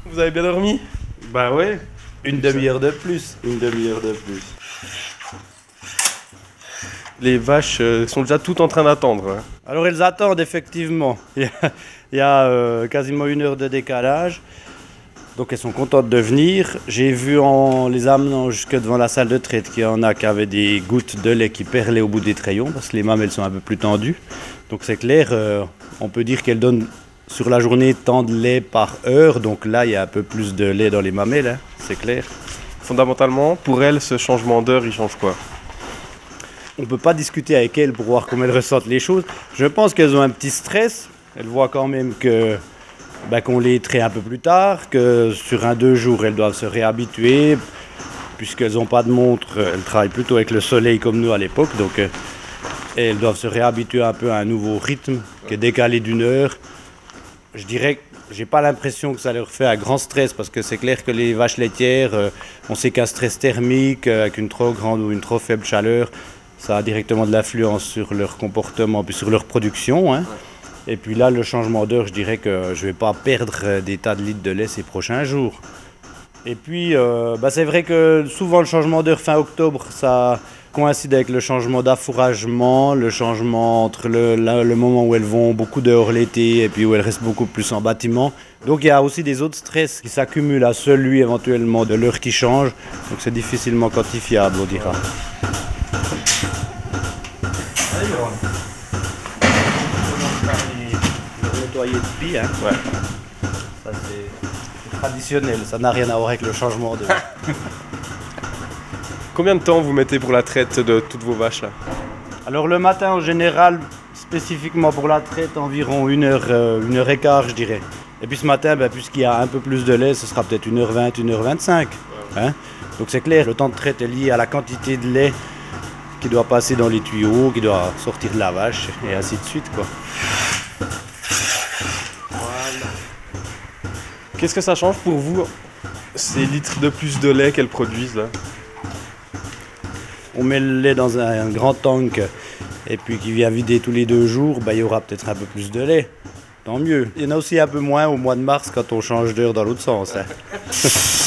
Vous avez bien dormi? Bah ouais, Une demi-heure de plus. une demi-heure de plus. Les vaches sont déjà toutes en train d'attendre, hein. Alors elles attendent effectivement. Il y a quasiment 1 heure de décalage. Donc elles sont contentes de venir. J'ai vu en les amenant jusque devant la salle de traite qu'il y en a qui avaient des gouttes de lait qui perlaient au bout des trayons parce que les mamelles sont un peu plus tendues. Donc c'est clair, on peut dire qu'elles donnent sur la journée tant de lait par heure. Donc là il y a un peu plus de lait dans les mamelles, hein, c'est clair. Fondamentalement, pour elles, ce changement d'heure, il change quoi? On ne peut pas discuter avec elles pour voir comment elles ressentent les choses. Je pense qu'elles ont un petit stress. Elles voient quand même qu'on les traite un peu plus tard, que sur 2 jours, elles doivent se réhabituer. Puisqu'elles n'ont pas de montre, elles travaillent plutôt avec le soleil comme nous à l'époque. Donc elles doivent se réhabituer un peu à un nouveau rythme qui est décalé d'1 heure. Je dirais que j'ai pas l'impression que ça leur fait un grand stress parce que c'est clair que les vaches laitières, on sait qu'un stress thermique avec une trop grande ou une trop faible chaleur, ça a directement de l'influence sur leur comportement puis sur leur production, hein. Et puis là, le changement d'heure, je dirais que je ne vais pas perdre des tas de litres de lait ces prochains jours. Et puis, c'est vrai que souvent le changement d'heure fin octobre, ça coïncide avec le changement d'affouragement, le changement entre le moment où elles vont beaucoup dehors l'été et puis où elles restent beaucoup plus en bâtiment. Donc il y a aussi des autres stress qui s'accumulent à celui éventuellement de l'heure qui change. Donc c'est difficilement quantifiable, on dira. Nettoyer de pie, hein. Ouais. Ça c'est traditionnel, ça n'a rien à voir avec le changement de... Combien de temps vous mettez pour la traite de toutes vos vaches là? Alors le matin en général, spécifiquement pour la traite, environ 1 heure, 1 heure et quart je dirais. Et puis ce matin, puisqu'il y a un peu plus de lait, ce sera peut-être 1h20, 1h25. Hein. Donc c'est clair, le temps de traite est lié à la quantité de lait qui doit passer dans les tuyaux, qui doit sortir de la vache, et ainsi de suite, quoi. Qu'est-ce que ça change pour vous, ces litres de plus de lait qu'elles produisent là? On met le lait dans un grand tank et puis qui vient vider tous les 2 jours, il y aura peut-être un peu plus de lait. Tant mieux. Il y en a aussi un peu moins au mois de mars quand on change d'heure dans l'autre sens, hein.